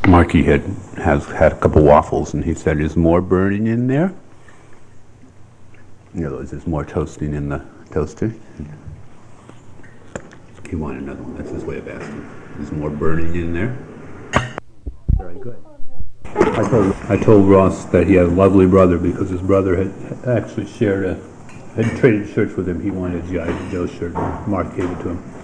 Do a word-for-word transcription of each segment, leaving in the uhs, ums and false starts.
Marky had has had a couple waffles, and he said, "Is more burning in there?" In other words, is more toasting in the toaster? He wanted another one. That's his way of asking. Is more burning in there? Very good. I told I told Ross that he had a lovely brother because his brother had actually shared a had traded shirts with him. He wanted a G I Joe shirt. And Mark gave it to him.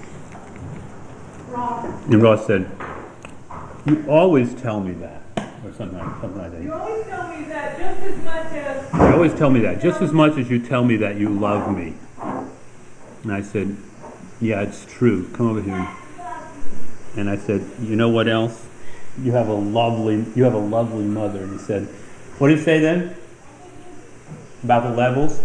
And Ross said, "You always tell me that," or something like, something like that. You always tell me that just as much as... You always tell me that, just as much as you tell me that you love me. And I said, "Yeah, it's true. Come over here." And I said, "You know what else? You have a lovely, you have a lovely mother." And he said, "What did he say then? About the levels?"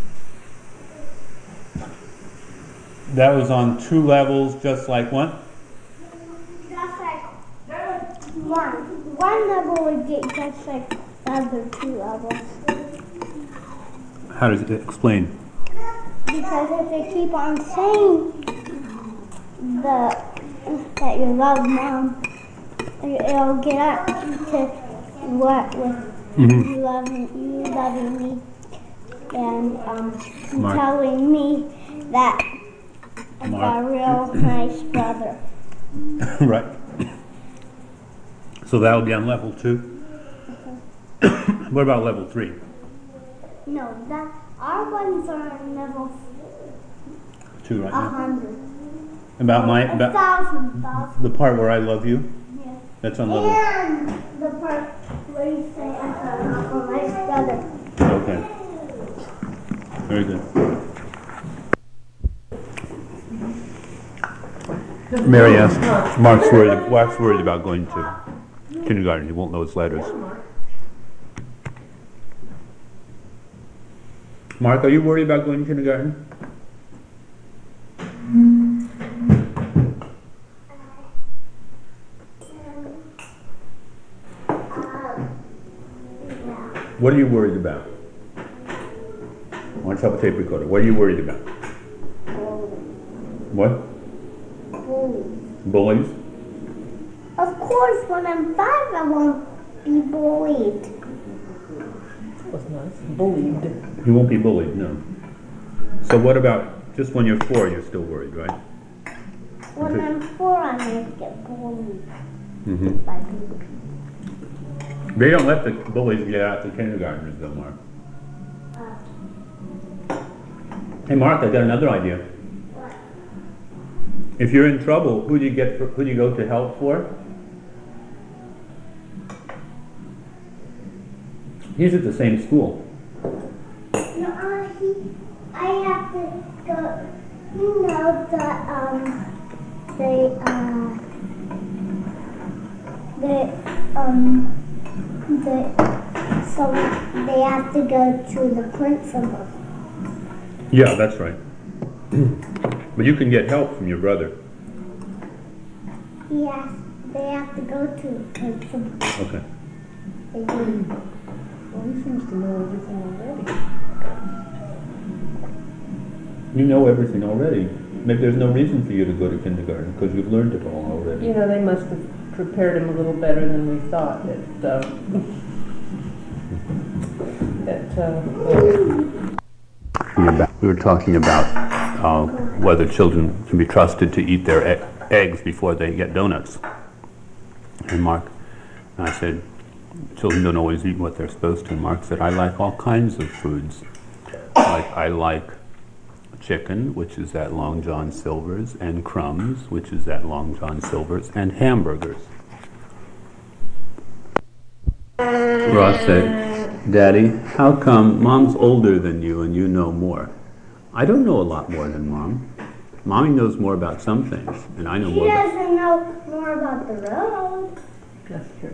That was on two levels, just like what? Just like one. One level would get just like the other two levels. How does it explain? Because if they keep on saying the that you love mom, it'll get up to what with Mm-hmm. you loving you loving me and um Mark. telling me that I've got a real nice brother. Right. So that'll be on level two. What about level three? No, that our ones are on level Two right a now. hundred. About my A about thousand, thousand. the part where I love you. Yeah. That's on level. And the part where you say I've got an awful nice brother. Okay. Very good. Mary asked, Mark's worried, Mark's worried about going to kindergarten. He won't know his letters. Mark, are you worried about going to kindergarten? What are you worried about? Watch out the tape recorder. What are you worried about? What? Bullies? Of course, when I'm five, I won't be bullied. That was nice. Bullied. You won't be bullied, no. So what about just when you're four, you're still worried, right? When Okay. I'm four, I might get bullied Mm-hmm. by people. They don't let the bullies get out the kindergartners, though, Mark. Hey, Mark, I got another idea. If you're in trouble, who do you get? For, who do you go to help for? He's at the same school. No, uh, he, I have to go. You know that um, they uh, they um, they so they have to go to the principal. Yeah, that's right. But you can get help from your brother. Yes, they have to go to the principal. Okay. They do. Well, he seems to know everything already. You know everything already. Maybe there's no reason for you to go to kindergarten because you've learned it all already. You know, they must have prepared him a little better than we thought. That, uh, that, uh, We were talking about uh, whether children can be trusted to eat their e- eggs before they get donuts. And Mark, and I said, children don't always eat what they're supposed to. And Mark said, I like all kinds of foods. Like I like chicken, which is at Long John Silver's, and crumbs, which is at Long John Silver's, and hamburgers. Ross said, Daddy, how come Mom's older than you and you know more? I don't know a lot more than Mom. Mommy knows more about some things, and I know She more about... doesn't know more about the road. that's true.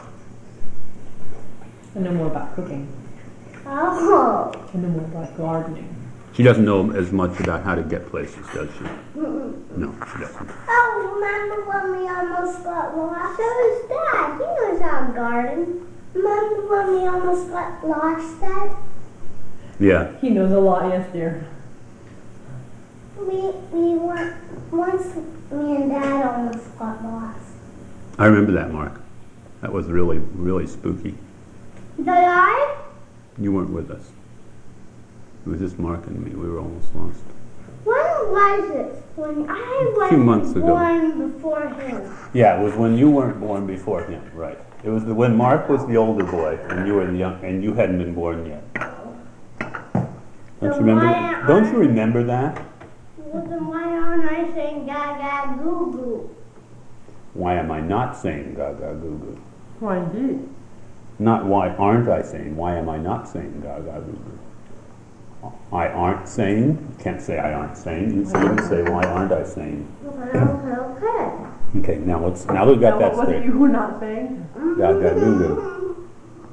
I know more about cooking. Oh. I know more about gardening. She doesn't know as much about how to get places, does she? Mm-mm. No, she doesn't. Oh, remember when we almost got lost? So is Dad. He knows how to garden. Remember when we almost got lost, Dad? Yeah. He knows a lot, yes, dear. We we went once. Me and Dad almost got lost. I remember that, Mark. That was really, really spooky. Did I? You weren't with us. It was just Mark and me. We were almost lost. When was it? When I was few months ago. born before him. Yeah, it was when you weren't born before him, right. It was the, when Mark was the older boy and you were the young, and you hadn't been born yet. Don't So you remember? why Don't aren't- you remember that? Well, then why aren't I saying gaga goo goo? Why am I not saying gaga goo goo? Why indeed? Not why aren't I saying, why am I not saying gaga goo goo? I aren't saying, can't say I aren't saying, you shouldn't say why aren't I saying. Okay, okay, okay. Okay, now let's, now that we've got Now, that what was it straight. you were not saying? Gaga goo goo.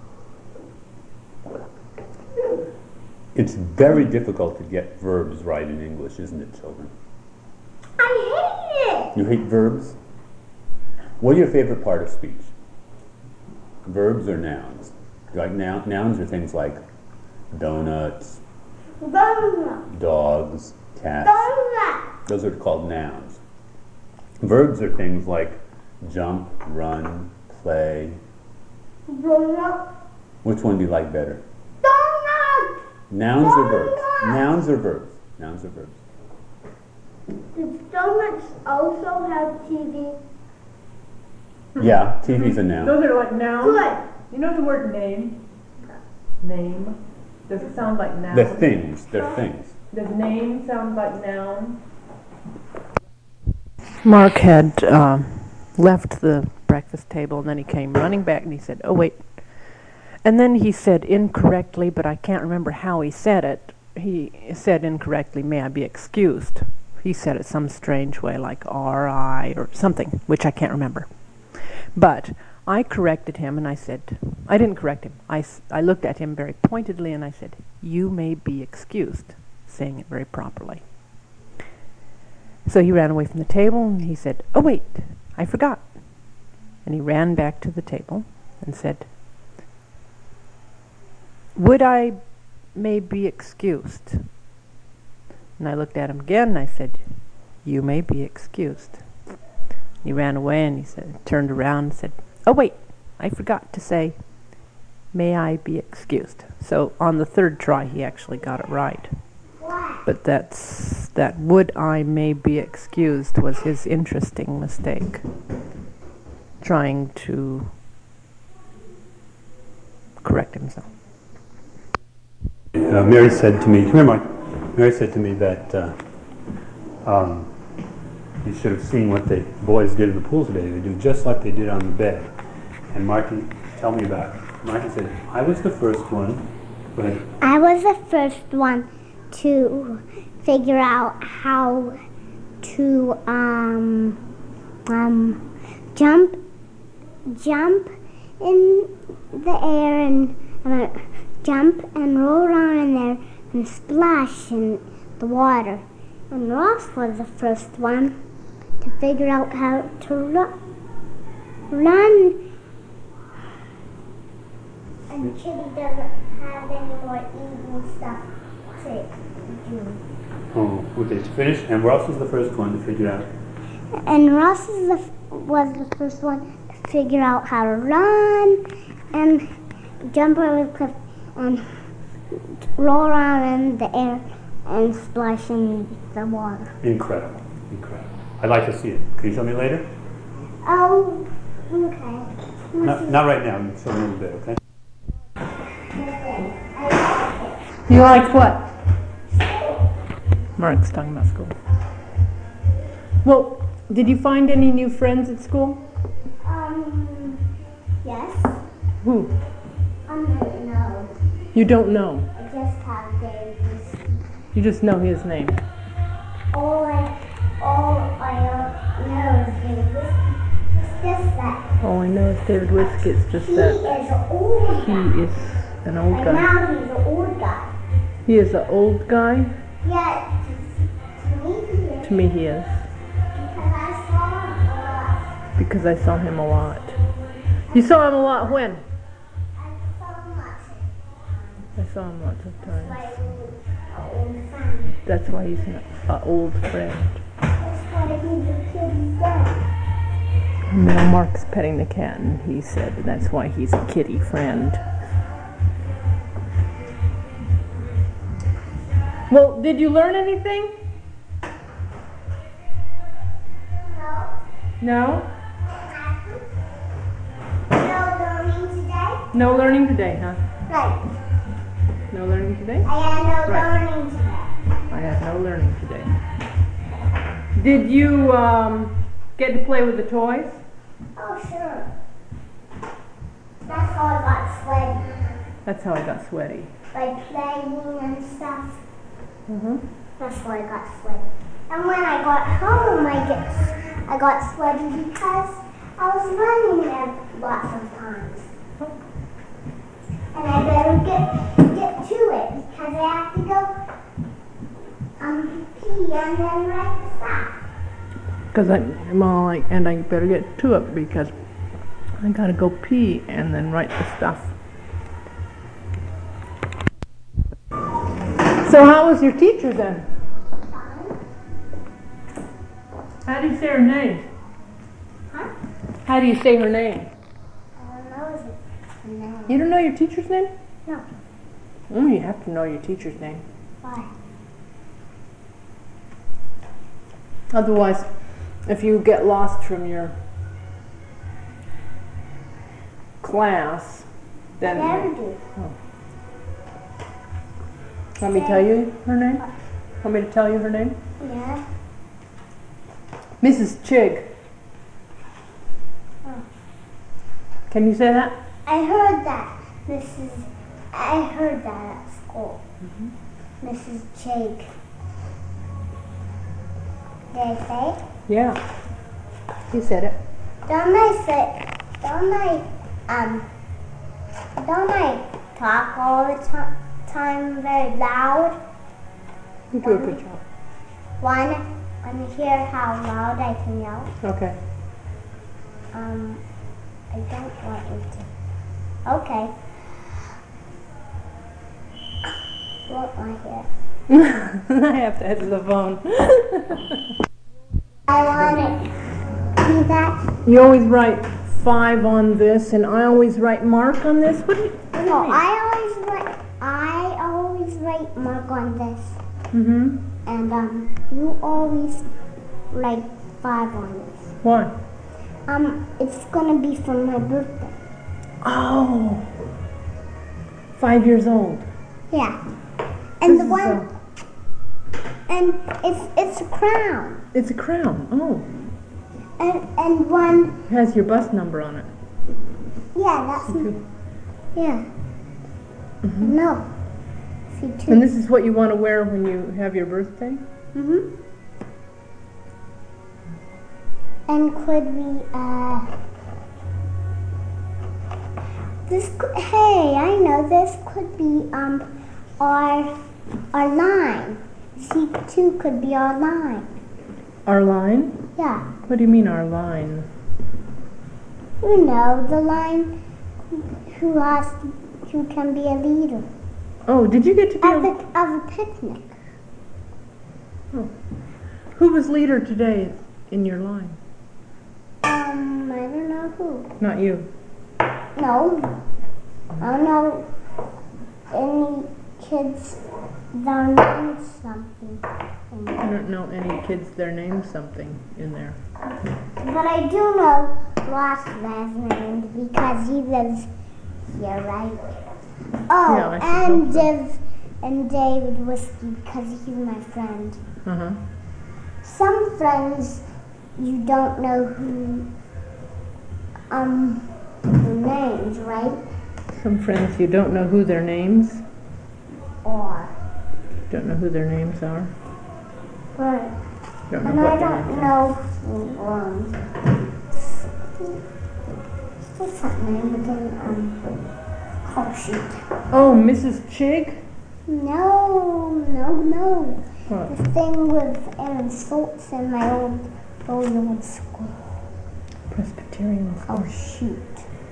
It's very difficult to get verbs right in English, isn't it, children? I hate it. You hate verbs? What are your favorite part of speech? Verbs or nouns? You like noun, nouns are things like donuts, Donut. dogs, cats. Donut. Those are called nouns. Verbs are things like jump, run, play. Donut. Which one do you like better? Donut. Nouns or verbs? Donuts. Nouns or verbs? Nouns or verbs? Does donuts also have T V? Yeah, T V's a noun. Those are like nouns. Good. You know the word name? Name. Does it sound like noun? They're things. They're things. Does name sound like noun? Mark had uh, left the breakfast table and then he came running back and he said, oh wait. And then he said incorrectly, but I can't remember how he said it. He said incorrectly, may I be excused. He said it some strange way like R I or something, which I can't remember. But I corrected him and I said, I didn't correct him. I, s- I looked at him very pointedly and I said, you may be excused, saying it very properly. So he ran away from the table and he said, oh wait, I forgot. And he ran back to the table and said, would I may be excused? And I looked at him again and I said, you may be excused. He ran away and he said, turned around and said, oh wait, I forgot to say, may I be excused. So on the third try he actually got it right. But that's, that would I may be excused was his interesting mistake. Trying to correct himself. Uh, Mary said to me, come here, Mark. Mary said to me that uh, um, you should have seen what the boys did in the pool today. They do just like they did on the bed. And Marky, tell me about it. Marky said, I was the first one. Go ahead. I was the first one to figure out how to um um jump jump in the air and uh, jump and roll around in there and splash in the water. And Ross was the first one to figure out how to ru- run. And Chitty doesn't have any more eating stuff to do. Oh, okay, finished. And Ross was the first one to figure out. And Ross is the, f- was the first one to figure out how to run and jump over the cliff and roll around in the air and splash in the water. Incredible, incredible. I'd like to see it. Can you show me later? Oh, okay. Not, not right now. You can show me a little bit, okay? You like what? Mark's talking about school. Well, did you find any new friends at school? Um, yes. Who? Um, no. You don't know. I just have Davis. You just know his name. All I, all I know is Davis. It's just that All I know is David Whisk. It's just he that is an old he guy. is an old And guy. now he's an old guy. He is an old guy. Yeah, to, to me he is. To me, he is. Because I saw him a lot. Because I saw him a lot. You saw him a lot when? I saw him lots of I saw him lots of times. like an old friend. That's why he's an uh, old friend. That's why he's a kid's dad. You know, Mark's petting the cat, and he said that's why he's a kitty friend. Well, did you learn anything? No. No learning today? No learning today, huh? Right. No learning today? I had no Right. learning today. I had no learning today. Did you um, get to play with the toys? Oh, sure. That's how I got sweaty. That's how I got sweaty. Like playing and stuff. Mm-hmm. That's why I got sweaty. And when I got home, I get I got sweaty because I was running there lots of times. And I better get get to it because I have to go um pee and then write the stop. Because I'm all like, and I better get to it because I gotta go pee and then write the stuff. So how was your teacher then? How do you say her name? Huh? How do you say her name? I don't know his name. You don't know your teacher's name? No. Oh, you have to know your teacher's name. Why? Otherwise, if you get lost from your class, then Never do. let me tell you her name. Want me to tell you her name? Yeah. Missus Chig. Oh. Can you say that? I heard that. Missus I heard that at school. Mm-hmm. Missus Jake. Did I say it? Yeah. You said it. Don't I say? Don't I um? Don't I talk all the ti- time very loud? You do a good job. Want want to hear how loud I can yell? Okay. Um, I don't want you to. Okay. Won't want to hear. I have to answer the phone. I want to do that. You always write five on this, and I always write Mark on this. What do you, what do you No, mean? I always write. I always write mark on this, Mm-hmm. and um, you always write five on this. Why? Um, it's gonna be for my birthday. Oh. Five years old. Yeah, and This the is one, a- and it's it's a crown, It's a crown. Oh. and and one. It has your bus number on it. Yeah, that's yeah. No, see two. And this is what you want to wear when you have your birthday? Mhm. And could we, uh, this, could, hey, I know this could be, um, our, our line. C two could be our line. Our line? Yeah. What do you mean our line? You know, the line who has, who can be a leader Oh, did you get to be of, a, the, of a picnic. who was leader today in your line? Um, I don't know who. Not you. No, I don't know any kids that know something. I don't know any kids their name something in there. But I do know Ross last name because he lives here, right? Oh, Yeah, I should and hope so. Div and David Whiskey because he's my friend. Uh-huh. Some friends you don't know who um their names, right? Some friends you don't know who their names, Or don't know who their names are. right. Don't know And what I their don't names are. know um what's that name again? Um oh shoot. Oh, Missus Chig? No, no, no. What? The thing with Aaron Schultz in my old old old school. Presbyterian. Oh shoot.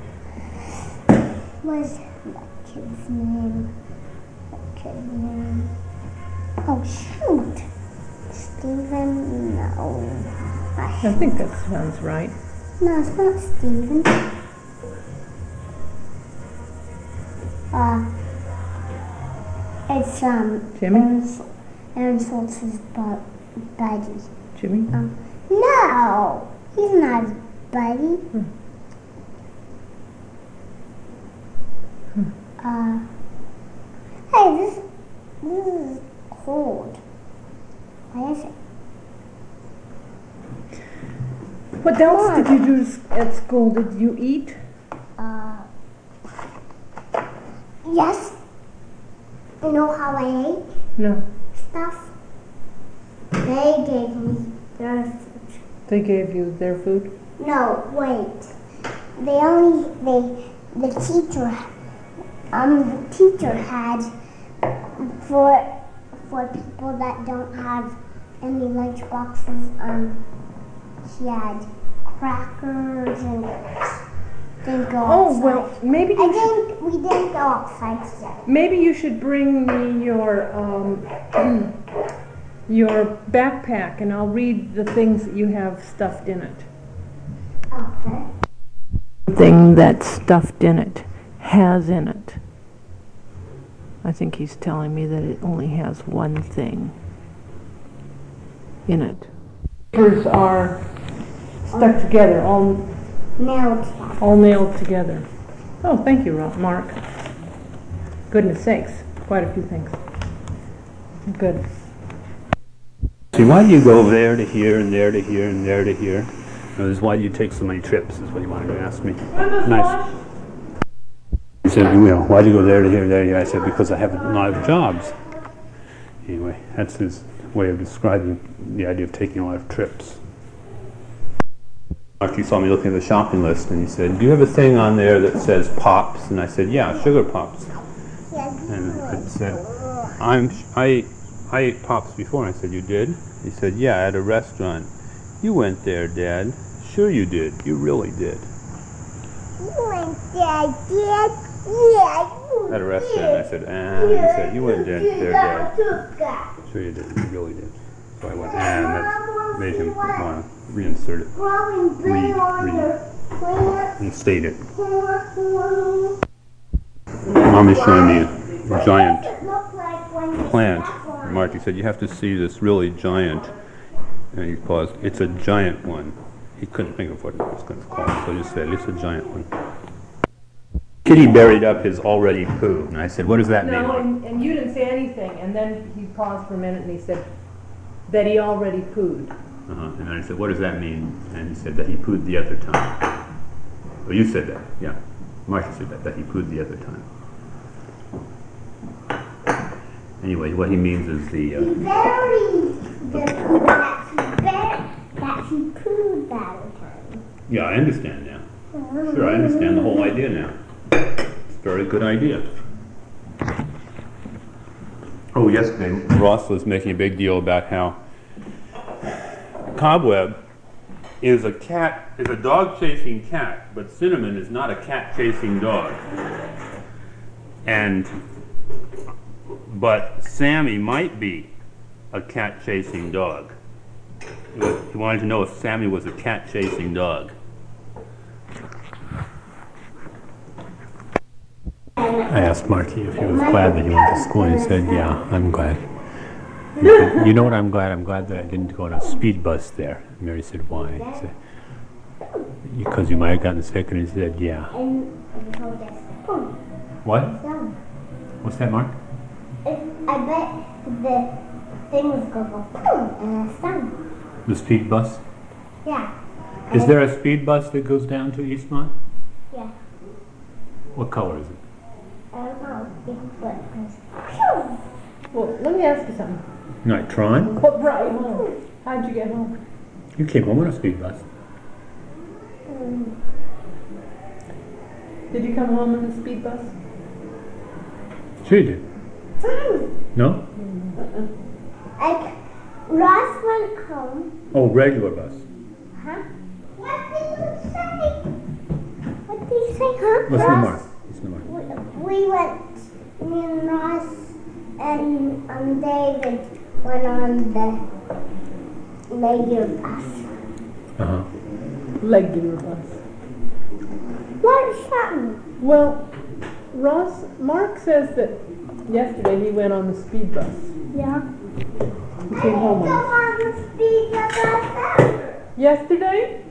What's that kid's name? That kid's name. Oh shoot. Stephen, no. I think that sounds right. No, it's not Steven. Uh, it's um. Jimmy? Aaron, Aaron Schultz's bu- buddy. Jimmy? Um, no, he's not his buddy. Hmm. Hmm. Uh, hey, this this is cold. Why is it? What else did you do s- at school? Did you eat? Uh, yes. You know how I ate No. stuff? They gave me their food. They gave you their food? No, wait. They only they the teacher um the teacher had for for people that don't have any lunch boxes. Um, she had crackers and didn't go Oh, outside. well, maybe I you should, didn't. We didn't go outside today. maybe you should bring me your, um, your backpack and I'll read the things that you have stuffed in it. Okay. Thing that's stuffed in it has in it. I think he's telling me that it only has one thing in it. Papers are stuck together, all Nailed. all nailed together. Oh, thank you, Ro- Mark. Goodness sakes, quite a few things. Good. See, why do you go there to here and there to here and there to here? No, this is why you take so many trips, is what you wanted to ask me. Nice. He said, you know, why do you go there to here, there to here? I said, because I have a lot of jobs. Anyway, that's his way of describing the idea of taking a lot of trips. Mark, you saw me looking at the shopping list, and he said, do you have a thing on there that says Pops? And I said, yeah, Sugar Pops. Yes. And I said, I'm, I, I ate Pops before. And I said, you did? He said, yeah, at a restaurant. You went there, Dad. Sure you did. You really did. You went there, Dad. Yeah, you At a restaurant. I said, ah. He said, you went there, there, Dad. Sure you did. You really did. So I went, ah, and that made him want to reinsert it. Re, re, reinstate it. Mommy's showing me a giant plant. Marty said, you have to see this really giant. And he paused. It's a giant one. He couldn't think of what it was going to call it, so he just said, it's a giant one. Kitty buried up his already poo. And I said, what does that mean? No, and, and you didn't say anything, and then he paused for a minute and he said that he already pooed. Uh-huh. And then I said, what does that mean? And he said that he pooed the other time. Oh, you said that, yeah. Marcia said that, that he pooed the other time. Anyway, what he means is the... Uh, He buried the poo that he buried, that he pooed that time. yeah, I understand now. Sure, I understand the whole idea now. It's a very good idea. Oh, yesterday Ross was making a big deal about how Cobweb is a cat, is a dog chasing cat, but Cinnamon is not a cat chasing dog. And, but Sammy might be a cat chasing dog. He was- he wanted to know if Sammy was a cat chasing dog. I asked Marky if he was glad that he went to school, and he said, yeah, I'm glad. He said, you know what I'm glad? I'm glad that I didn't go on a speed bus there. Mary said, why? He said, because you might have gotten sick, and he said, yeah. And we hold this. Boom. What? Done. What's that, Mark? It, I bet the thing was going to go boom and it's done. The speed bus? Yeah. Is there a speed bus that goes down to Eastmont? Yeah. What color is it? I don't know. Big foot goes. Phew. Well, let me ask you something. Not Tron? What brought you home? How'd you get home? You came home on a speed bus. Um, Did you come home in the speed bus? Sure you did. No? I, Ross went home. Oh, regular bus. Huh? What did you say? What did you say, huh? What's the Ross? mark? What's the mark? We, we went, me and Ross and um, David went on the regular bus. Uh-huh. Legging Ross. What is that mean? Well, Ross, Mark says that yesterday he went on the speed bus. Yeah. He came home on on the speed bus. yesterday.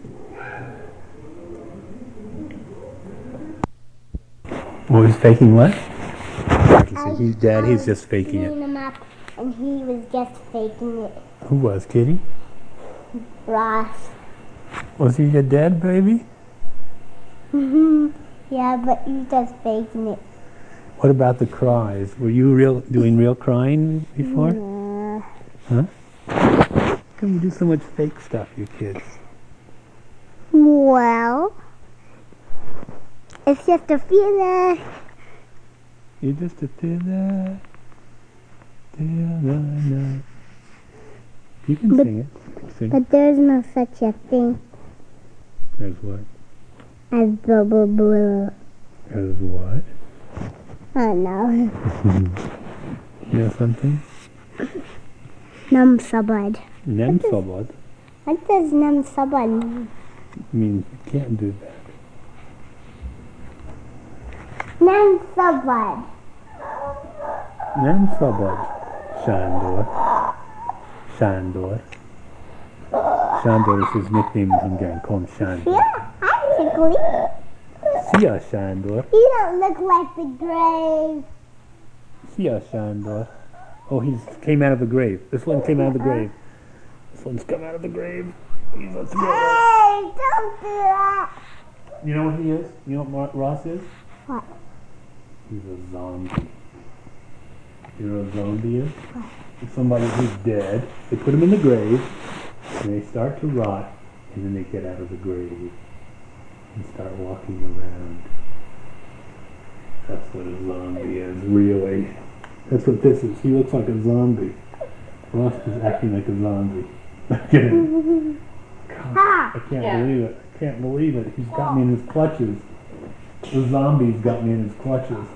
Well, he's faking what? He said, he's Dad, I he's was just faking beating it. him up, and he was just faking it. Who was, Kitty? Ross. Was he your dad, baby? Yeah, but you just faking it. What about the cries? Were you real doing real crying before? Uh, Huh? How come you do so much fake stuff, you kids? well, it's just a feeling. You just a filler. You can But- sing it. You can sing. But there's no such a thing As what? as blah blah blah. As what? I don't know. You know something? Nam sabad. Nem sabad What does nam sabad mean? means you can't do that. Nam sabad. Nem sabad. Sándor. Sándor. Sándor is his nickname in Hungarian. Call him Sándor. Yeah, hi, Tickly. Szia, Sándor. You don't look like the grave. Szia, Sándor. Oh, he's came out of the grave. This one came out of the grave. This one's come out of the grave. He's a thriller. Hey, don't do that. You know what he is? You know what Mar- Ross is? What? He's a zombie. You know what a zombie is? It's somebody who's dead. They put him in the grave, and they start to rot, and then they get out of the grave and start walking around. That's what a zombie is, really. That's what this is. He looks like a zombie. Ross is acting like a zombie. God, I can't Yeah. believe it. I can't believe it. He's got me in his clutches. The zombie's got me in his clutches.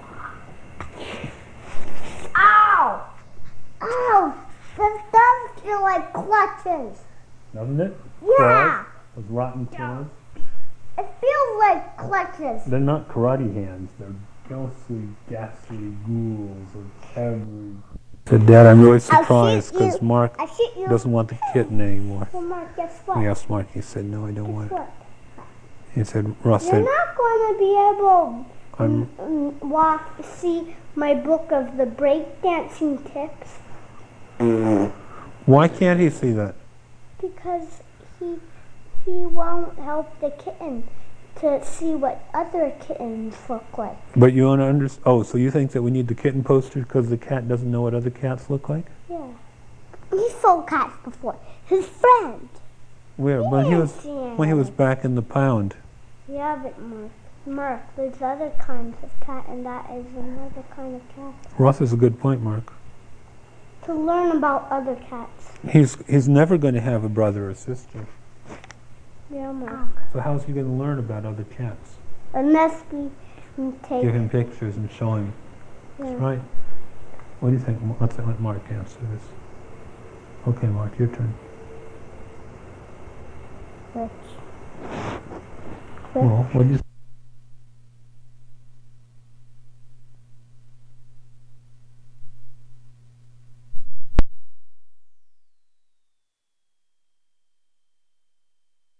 Ow! Ow! This does feel like clutches. Doesn't it? Yeah! Those rotten claws. It feels like clutches. They're not karate hands. They're ghostly, ghastly ghouls of every... Said, Dad, I'm really surprised shoot you. because Mark I shoot you. doesn't want the kitten anymore. Well, Mark, guess what? I asked Mark. He said, no, I don't want Guess it. what? He said, Ross You're said, not going to be able I'm... to mm, walk, see my book of the breakdancing tips Why can't he see that? because he he won't help the kitten to see what other kittens look like. But you want to understand... Oh, so you think that we need the kitten poster because the cat doesn't know what other cats look like? Yeah. He saw cats before. His friend. Where? When he was Yes, when he was yes. back in the pound. Yeah, but Mark, Mark, there's other kinds of cat, and that is another kind of cat. Ross is a good point, Mark. To learn about other cats. He's he's never going to have a brother or sister. Yeah, Mark. So how's he going to learn about other cats? Unless we we take. Give him pictures and show him. yeah. Right? What do you think? Let's let Mark answer this. Okay, Mark, your turn. Which, Well, what do you